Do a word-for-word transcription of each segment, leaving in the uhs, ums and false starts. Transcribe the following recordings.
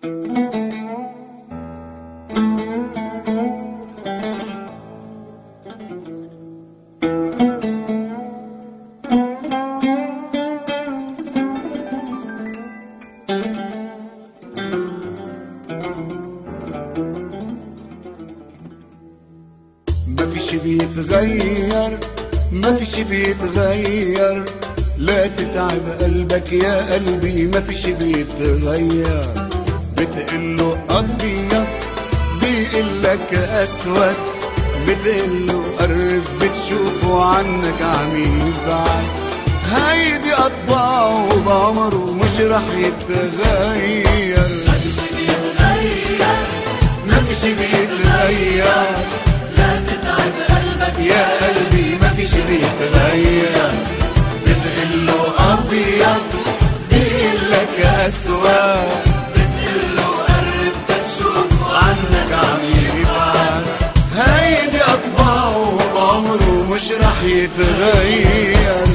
مفيش بيتغير مفيش بيتغير، لا تتعب قلبك يا قلبي مفيش بيتغير. بتقله أبيض بيقلك أسود، بتقله قرب بتشوفه عنك عم يبعد. هيدي أطباعه بعمره مش رح يتغير. مفيش بيتغير مفيش بيتغير، لا تتعب قلبك يا قلبي مفيش بيتغير. بتقله أبيض بيقلك أسود، بتقله قرب بتشوفه عنك عم يبعد. هيدي أطباعه بعمره مش رح يتغير.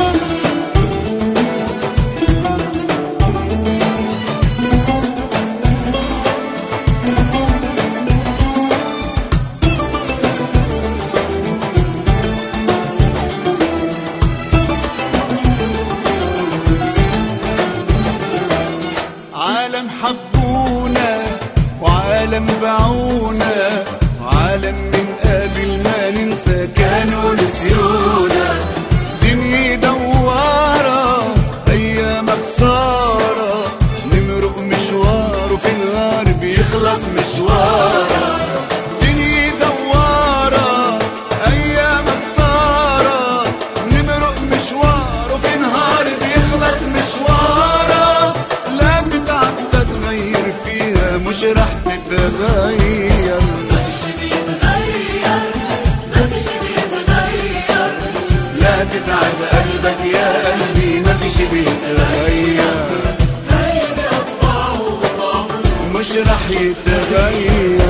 عالم حبونا وعالم باعونا، وعالم من قبل ما ننسى كانوا نسيونا. دنيا دوارة أيام خسارة، نمرق مشوار وفي النهار بيخلص مشوارة. دنيا دوارة أيام خسارة، نمرق مشوار وفي نهار بيخلص مشوارة. لا تتعب تغير فيها مش رح تتغير. مفيش بيتغير مفيش بيتغير، لا تتعب قلبك يا قلبي مفيش بيتغير. هيدي أطباعه بعمره مش رح يتغير.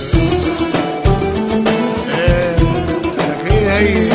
إيه، لك هي هي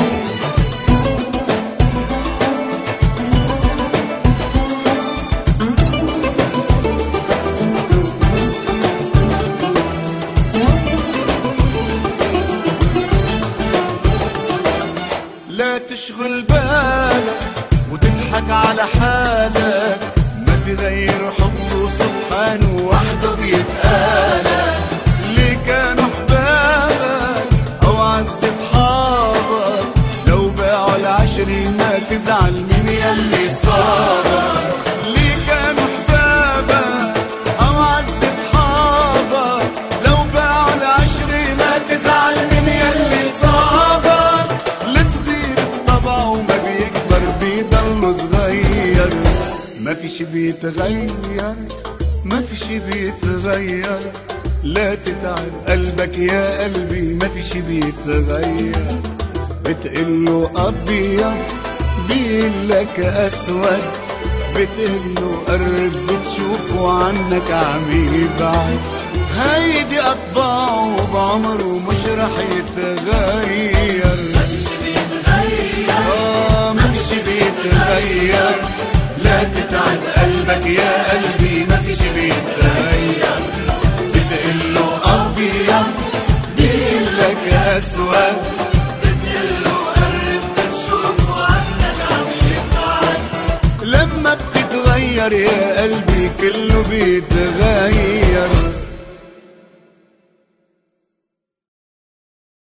لا تشغل بالك وتضحك على حالك، ما في غير حبه سبحانه وحده بيتقالك. اللي كانوا حبابك او عز اصحابك، لو باعوا العشري ما تزعل من يلي صابك. اللي كانوا حبابك او عز اصحابك، لو باعوا العشري ما تزعل من يلي صابك. الصغير طبعه ما بيكبر بيضل صغير. ما فيش بيتغير ما فيش بيتغير، لا تتعب قلبك يا قلبي ما فيش بيتغير. بتقله أبيض بيقلك أسود، بتقله قرب بتشوفه عنك عم يبعد. هيدي أطباعه بعمره مش رح يتغير. مفيش بيتغير آه مفيش بيتغير، لا تتعب قلبك يا قلبي مفيش بيتغير. بتقله أبيض بيقلك أسود، بتقله قرب بتشوفه عنك عم يبعد. لما بتتغير يا قلبي كله بيتغير.